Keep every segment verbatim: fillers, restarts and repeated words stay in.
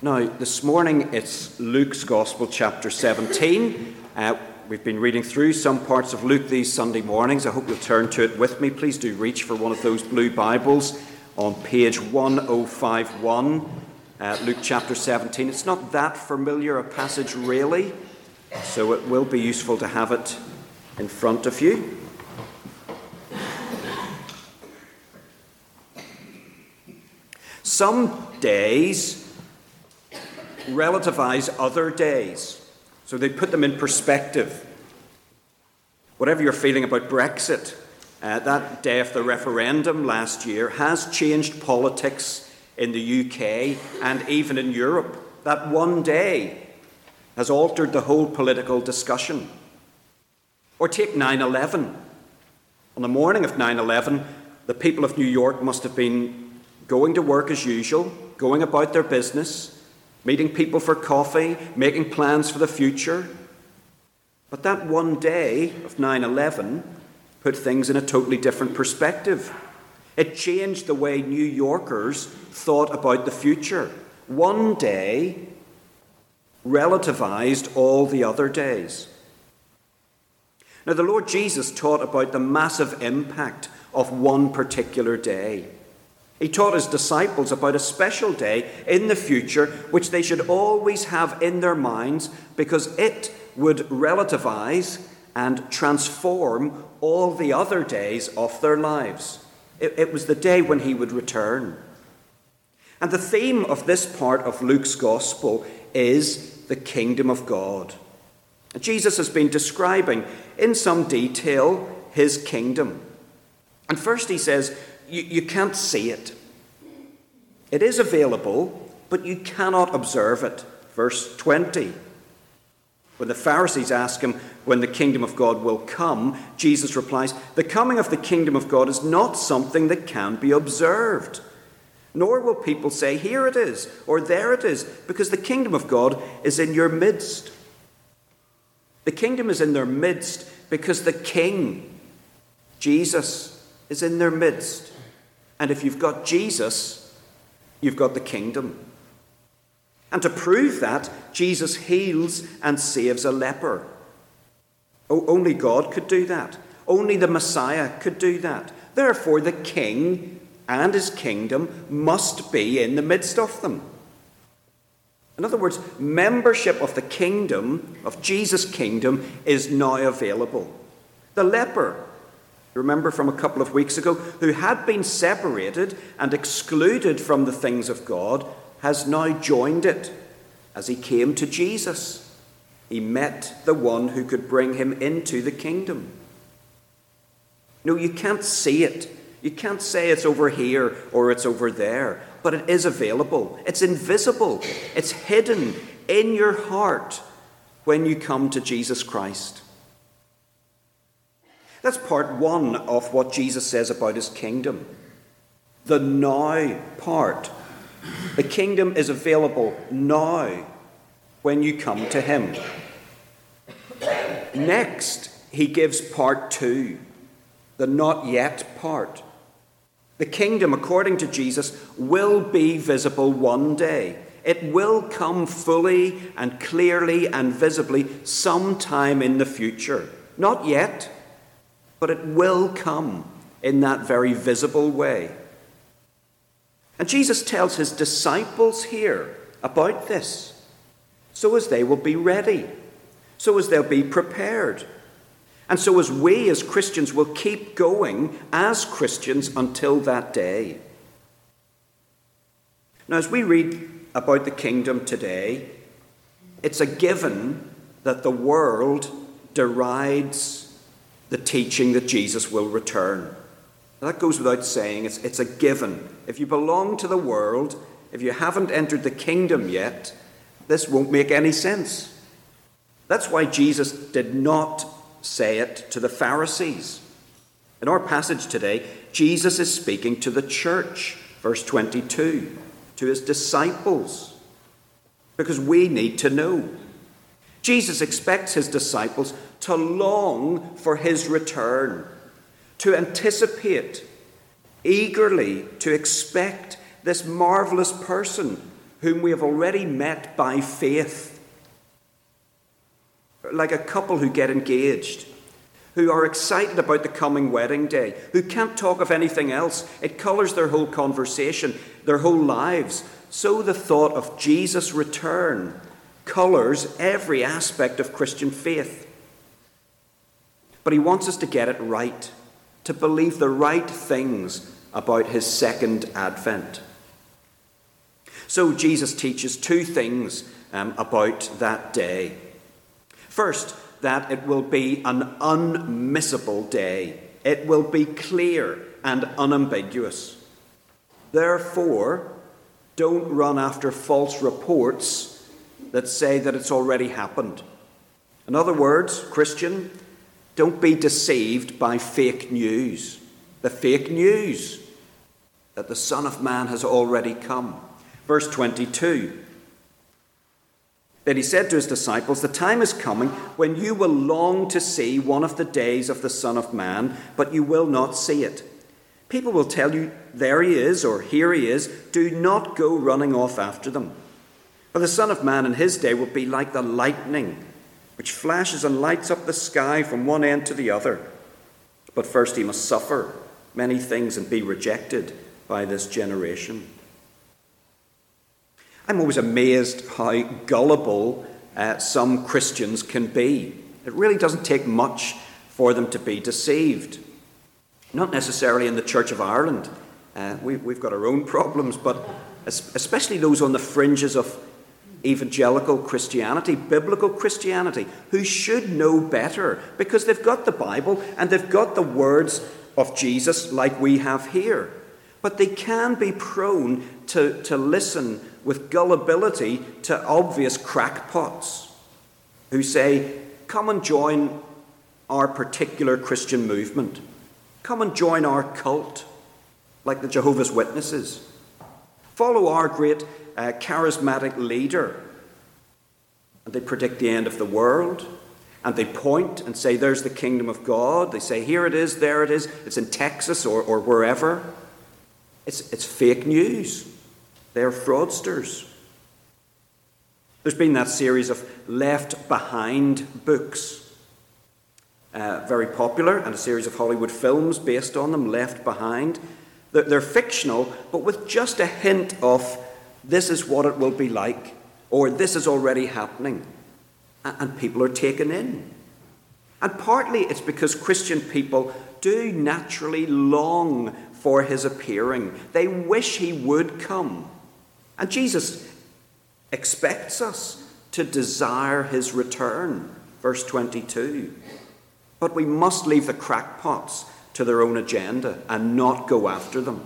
Now, this morning it's Luke's Gospel, chapter seventeen. Uh, we've been reading through some parts of Luke these Sunday mornings. I hope you'll turn to it with me. Please do reach for one of those blue Bibles on page one oh five one, uh, Luke chapter seventeen. It's not that familiar a passage, really, so it will be useful to have it in front of you. Some days relativize other days, so they put them in perspective. Whatever you're feeling about Brexit, uh, that day of the referendum last year has changed politics in the U K and even in Europe. That one day has altered the whole political discussion. Or take nine eleven. On the morning of nine eleven, the people of New York must have been going to work as usual, going about their business, meeting people for coffee, making plans for the future. But that one day of nine eleven put things in a totally different perspective. It changed the way New Yorkers thought about the future. One day relativized all the other days. Now, the Lord Jesus taught about the massive impact of one particular day. He taught his disciples about a special day in the future which they should always have in their minds, because it would relativize and transform all the other days of their lives. It, it was the day when he would return. And the theme of this part of Luke's Gospel is the kingdom of God. Jesus has been describing in some detail his kingdom. And first he says, You, you can't see it. It is available, but you cannot observe it. Verse twenty. When the Pharisees ask him when the kingdom of God will come, Jesus replies, the coming of the kingdom of God is not something that can be observed. Nor will people say, here it is, or there it is, because the kingdom of God is in your midst. The kingdom is in their midst because the King, Jesus, is in their midst. And if you've got Jesus, you've got the kingdom. And to prove that, Jesus heals and saves a leper. Oh, only God could do that. Only the Messiah could do that. Therefore, the King and his kingdom must be in the midst of them. In other words, membership of the kingdom, of Jesus' kingdom, is now available. The leper, remember from a couple of weeks ago, who had been separated and excluded from the things of God, has now joined it as he came to Jesus. He met the one who could bring him into the kingdom. No, you can't see it. You can't say it's over here or it's over there, but it is available. It's invisible. It's hidden in your heart when you come to Jesus Christ. That's part one of what Jesus says about his kingdom. The now part. The kingdom is available now when you come to him. Next, he gives part two, the not yet part. The kingdom, according to Jesus, will be visible one day. It will come fully and clearly and visibly sometime in the future. Not yet, but it will come in that very visible way. And Jesus tells his disciples here about this, so as they will be ready, so as they'll be prepared, and so as we as Christians will keep going as Christians until that day. Now, as we read about the kingdom today, it's a given that the world derides the teaching that Jesus will return. That goes without saying. It's, it's a given. If you belong to the world, if you haven't entered the kingdom yet, this won't make any sense. That's why Jesus did not say it to the Pharisees. In our passage today, Jesus is speaking to the church, verse twenty-two, to his disciples, because we need to know. Jesus expects his disciples to long for his return, to anticipate, eagerly to expect this marvelous person whom we have already met by faith. Like a couple who get engaged, who are excited about the coming wedding day, who can't talk of anything else. It colours their whole conversation, their whole lives. So the thought of Jesus' return colours every aspect of Christian faith. But he wants us to get it right, to believe the right things about his second advent. So Jesus teaches two things um, about that day. First, that it will be an unmissable day. It will be clear and unambiguous. Therefore, don't run after false reports that say that it's already happened. In other words, Christian, don't be deceived by fake news. The fake news that the Son of Man has already come. Verse twenty-two. Then he said to his disciples, the time is coming when you will long to see one of the days of the Son of Man, but you will not see it. People will tell you, there he is, or here he is. Do not go running off after them. For the Son of Man in his day will be like the lightning, which flashes and lights up the sky from one end to the other. But first he must suffer many things and be rejected by this generation. I'm always amazed how gullible uh, some Christians can be. It really doesn't take much for them to be deceived. Not necessarily in the Church of Ireland. Uh, we, we've got our own problems, but especially those on the fringes of evangelical Christianity, biblical Christianity, who should know better because they've got the Bible and they've got the words of Jesus like we have here. But they can be prone to, to listen with gullibility to obvious crackpots who say, come and join our particular Christian movement. Come and join our cult, like the Jehovah's Witnesses. Follow our great uh, charismatic leader. And they predict the end of the world. And they point and say, there's the kingdom of God. They say, here it is, there it is. It's in Texas or, or wherever. It's, it's fake news. They're fraudsters. There's been that series of Left Behind books. Uh, very popular, and a series of Hollywood films based on them, Left Behind. They're, they're fictional, but with just a hint of this is what it will be like, or this is already happening. And, and people are taken in. And partly it's because Christian people do naturally long for his appearing. They wish he would come. And Jesus expects us to desire his return. Verse twenty-two. But we must leave the crackpots to their own agenda and not go after them.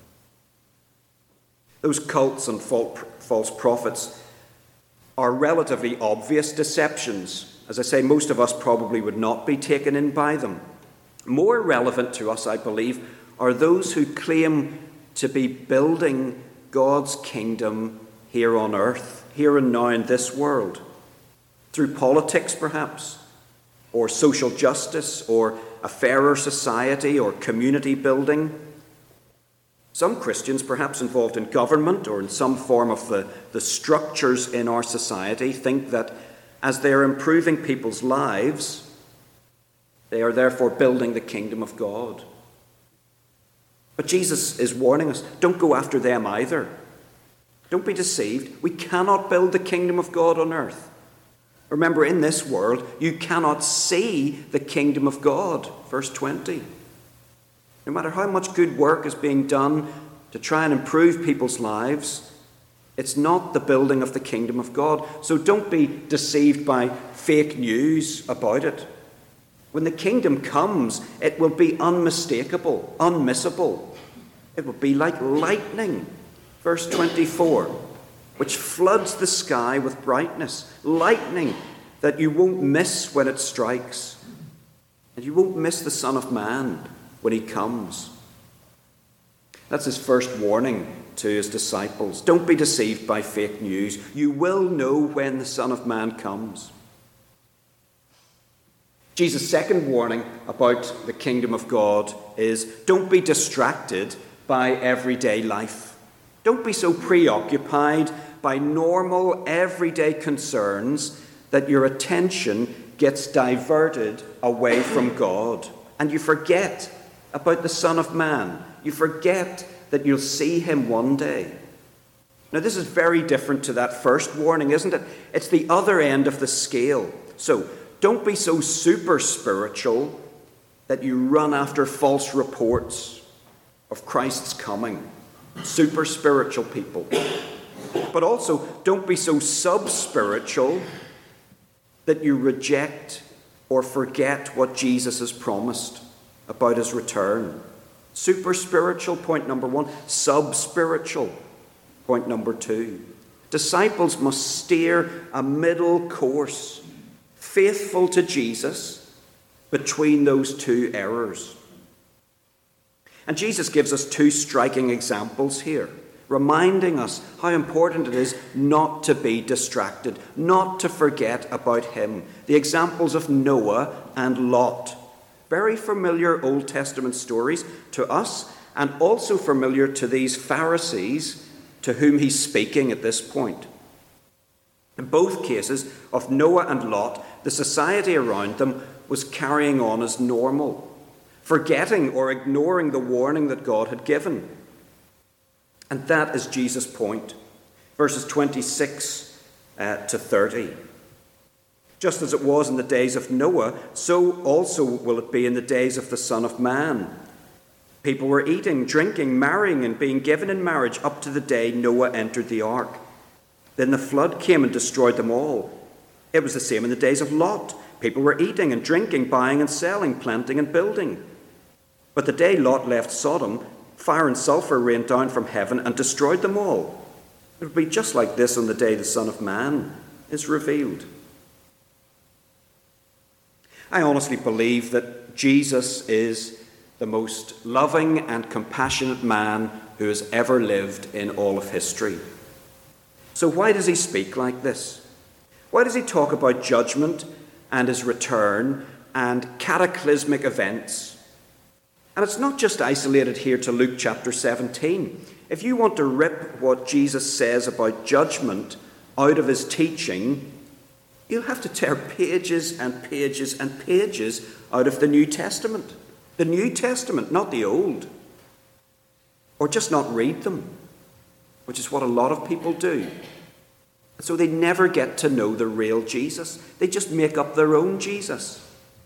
Those cults and false prophets are relatively obvious deceptions. As I say, most of us probably would not be taken in by them. More relevant to us, I believe, are those who claim to be building God's kingdom here on earth, here and now in this world, through politics perhaps, or social justice, or a fairer society, or community building. Some Christians, perhaps involved in government or in some form of the, the structures in our society, think that as they are improving people's lives, they are therefore building the kingdom of God. But Jesus is warning us, don't go after them either. Don't be deceived. We cannot build the kingdom of God on earth. Remember, in this world, you cannot see the kingdom of God. Verse twenty. No matter how much good work is being done to try and improve people's lives, it's not the building of the kingdom of God. So don't be deceived by fake news about it. When the kingdom comes, it will be unmistakable, unmissable. It will be like lightning. Verse twenty-four, which floods the sky with brightness, lightning that you won't miss when it strikes. And you won't miss the Son of Man when he comes. That's his first warning to his disciples. Don't be deceived by fake news. You will know when the Son of Man comes. Jesus' second warning about the kingdom of God is don't be distracted by everyday life. Don't be so preoccupied by normal, everyday concerns that your attention gets diverted away from God. And you forget about the Son of Man. You forget that you'll see him one day. Now, this is very different to that first warning, isn't it? It's the other end of the scale. So, don't be so super spiritual that you run after false reports of Christ's coming. Super spiritual people. But also, don't be so sub-spiritual that you reject or forget what Jesus has promised about his return. Super spiritual, point number one. Sub-spiritual, point number two. Disciples must steer a middle course, faithful to Jesus, between those two errors. And Jesus gives us two striking examples here, reminding us how important it is not to be distracted, not to forget about him. The examples of Noah and Lot. Very familiar Old Testament stories to us, and also familiar to these Pharisees to whom he's speaking at this point. In both cases of Noah and Lot, the society around them was carrying on as normal, forgetting or ignoring the warning that God had given. And that is Jesus' point. Verses twenty-six uh, to thirty. Just as it was in the days of Noah, so also will it be in the days of the Son of Man. People were eating, drinking, marrying, and being given in marriage up to the day Noah entered the ark. Then the flood came and destroyed them all. It was the same in the days of Lot. People were eating and drinking, buying and selling, planting and building. But the day Lot left Sodom, fire and sulfur rained down from heaven and destroyed them all. It would be just like this on the day the Son of Man is revealed. I honestly believe that Jesus is the most loving and compassionate man who has ever lived in all of history. So why does he speak like this? Why does he talk about judgment and his return and cataclysmic events? And it's not just isolated here to Luke chapter seventeen. If you want to rip what Jesus says about judgment out of his teaching, you'll have to tear pages and pages and pages out of the New Testament. The New Testament, not the Old. Or just not read them, which is what a lot of people do. So they never get to know the real Jesus. They just make up their own Jesus.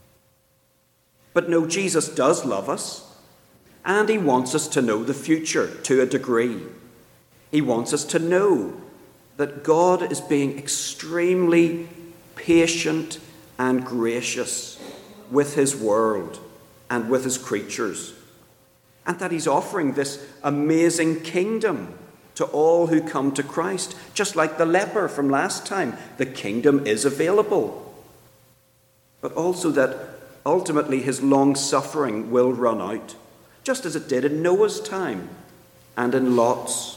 But no, Jesus does love us, and he wants us to know the future to a degree. He wants us to know that God is being extremely patient and gracious with his world and with his creatures, and that he's offering this amazing kingdom to all who come to Christ. Just like the leper from last time, the kingdom is available. But also that ultimately his long suffering will run out, just as it did in Noah's time and in Lot's.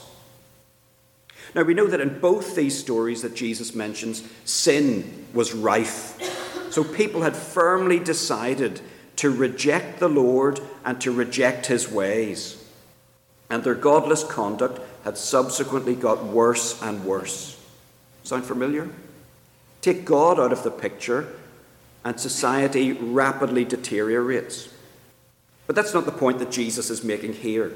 Now, we know that in both these stories that Jesus mentions, sin was rife. So people had firmly decided to reject the Lord and to reject his ways. And their godless conduct had subsequently got worse and worse. Sound familiar? Take God out of the picture, and society rapidly deteriorates. But that's not the point that Jesus is making here.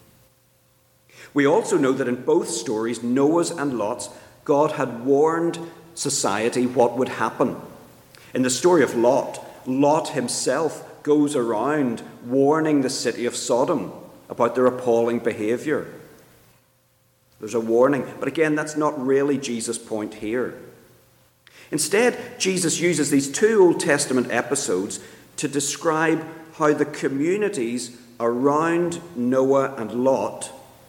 We also know that in both stories, Noah's and Lot's, God had warned society what would happen. In the story of Lot, Lot himself goes around warning the city of Sodom about their appalling behavior. There's a warning, but again, that's not really Jesus' point here. Instead, Jesus uses these two Old Testament episodes to describe how the communities around Noah and Lot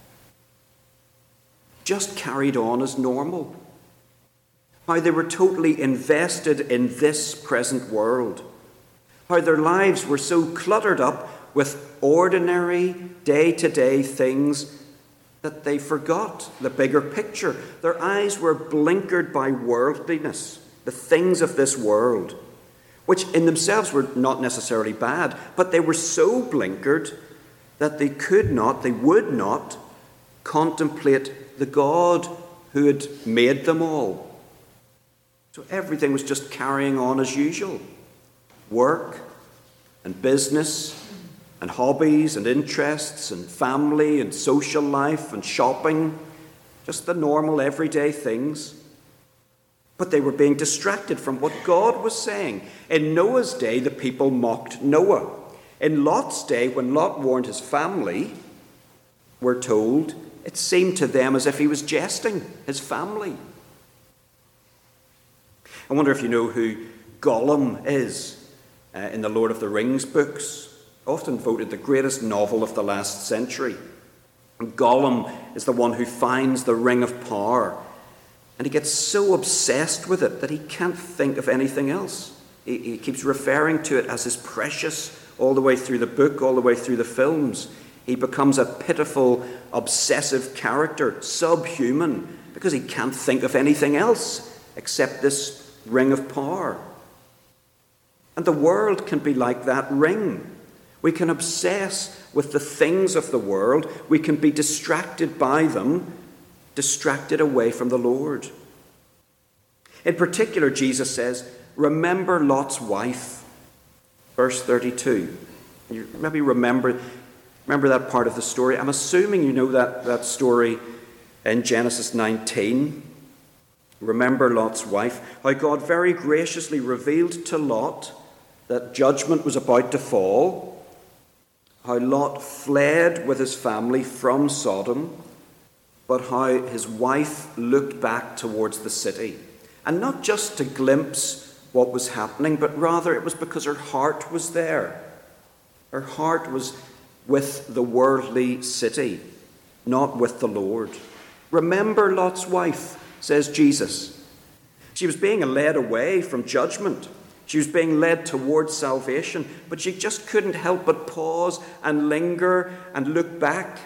just carried on as normal. How they were totally invested in this present world. How their lives were so cluttered up with ordinary, day-to-day things that they forgot the bigger picture. Their eyes were blinkered by worldliness, the things of this world, which in themselves were not necessarily bad, but they were so blinkered that they could not, they would not contemplate the God who had made them all. So everything was just carrying on as usual. Work and business and hobbies and interests and family and social life and shopping, just the normal everyday things. But they were being distracted from what God was saying. In Noah's day, the people mocked Noah. In Lot's day, when Lot warned his family, we're told, it seemed to them as if he was jesting his family. I wonder if you know who Gollum is uh, in the Lord of the Rings books. Often voted the greatest novel of the last century. And Gollum is the one who finds the Ring of Power. And he gets so obsessed with it that he can't think of anything else. He, he keeps referring to it as his precious all the way through the book, all the way through the films. He becomes a pitiful, obsessive character, subhuman, because he can't think of anything else except this ring of power. And the world can be like that ring. We can obsess with the things of the world. We can be distracted by them, distracted away from the Lord. In particular, Jesus says, remember Lot's wife. Verse thirty-two. You maybe remember, remember that part of the story. I'm assuming you know that, that story in Genesis nineteen. Remember Lot's wife. How God very graciously revealed to Lot that judgment was about to fall. How Lot fled with his family from Sodom, but how his wife looked back towards the city. And not just to glimpse what was happening, but rather it was because her heart was there. Her heart was with the worldly city, not with the Lord. Remember Lot's wife, says Jesus. She was being led away from judgment. She was being led towards salvation, but she just couldn't help but pause and linger and look back.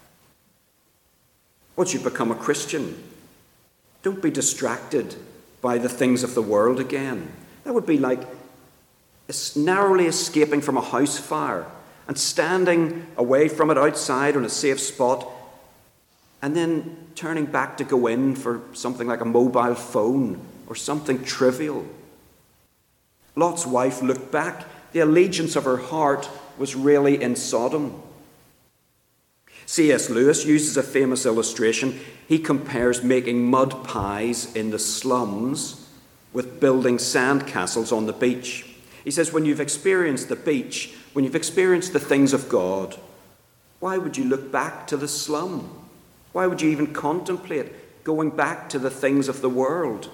Once you become a Christian, don't be distracted by the things of the world again. That would be like narrowly escaping from a house fire and standing away from it outside on a safe spot and then turning back to go in for something like a mobile phone or something trivial. Lot's wife looked back. The allegiance of her heart was really in Sodom. C S Lewis uses a famous illustration. He compares making mud pies in the slums with building sand castles on the beach. He says, when you've experienced the beach, when you've experienced the things of God, why would you look back to the slum? Why would you even contemplate going back to the things of the world?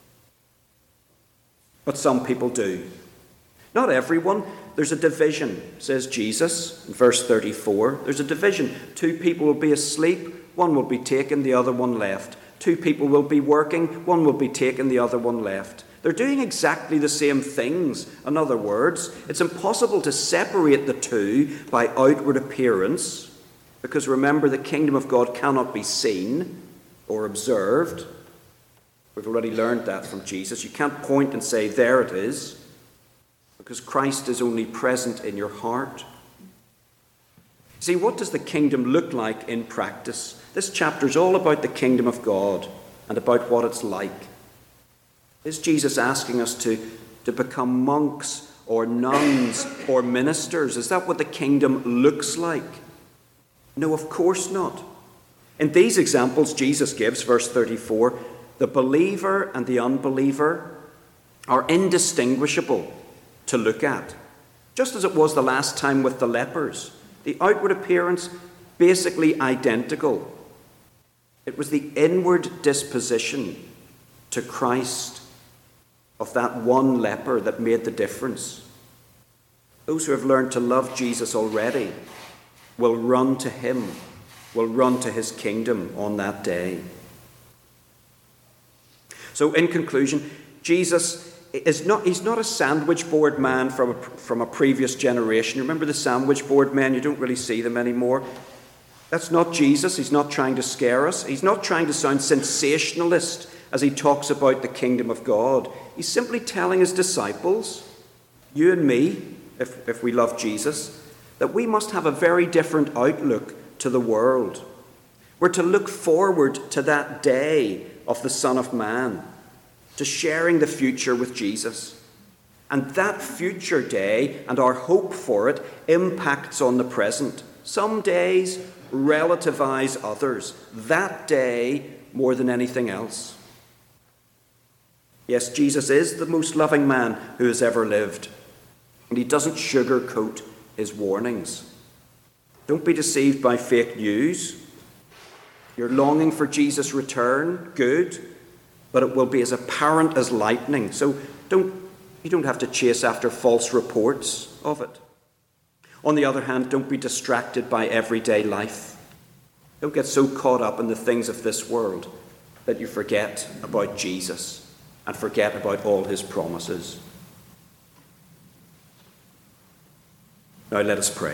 But some people do. Not everyone. There's a division, says Jesus in verse thirty-four. There's a division. Two people will be asleep, one will be taken, the other one left. Two people will be working, one will be taken, the other one left. They're doing exactly the same things. In other words, it's impossible to separate the two by outward appearance, because remember, the kingdom of God cannot be seen or observed. We've already learned that from Jesus. You can't point and say, there it is, because Christ is only present in your heart. See, what does the kingdom look like in practice? This chapter is all about the kingdom of God and about what it's like. Is Jesus asking us to, to become monks or nuns or ministers? Is that what the kingdom looks like? No, of course not. In these examples Jesus gives, verse thirty-four, the believer and the unbeliever are indistinguishable to look at. Just as it was the last time with the lepers. The outward appearance, basically identical. It was the inward disposition to Christ of that one leper that made the difference. Those who have learned to love Jesus already will run to him, will run to his kingdom on that day. So in conclusion, Jesus is not, he's not a sandwich board man from a, from a previous generation. Remember the sandwich board men? You don't really see them anymore. That's not Jesus. He's not trying to scare us. He's not trying to sound sensationalist as he talks about the kingdom of God. He's simply telling his disciples, you and me, if, if we love Jesus, that we must have a very different outlook to the world. We're to look forward to that day of the Son of Man, to sharing the future with Jesus. And that future day and our hope for it impacts on the present. Some days relativize others. That day more than anything else. Yes, Jesus is the most loving man who has ever lived. And he doesn't sugarcoat his warnings. Don't be deceived by fake news. You're longing for Jesus' return, good, but it will be as apparent as lightning. So don't, you don't have to chase after false reports of it. On the other hand, don't be distracted by everyday life. Don't get so caught up in the things of this world that you forget about Jesus and forget about all his promises. Now let us pray.